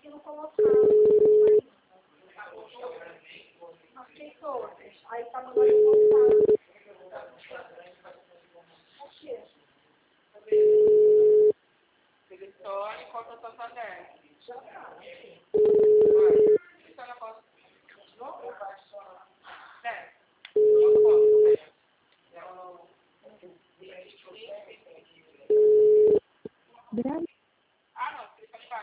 não colocar. Achei todas. Aí tá mandando eu voltar. Aqui. Selecione qual que é a sua caderno. Já tá. Aqui.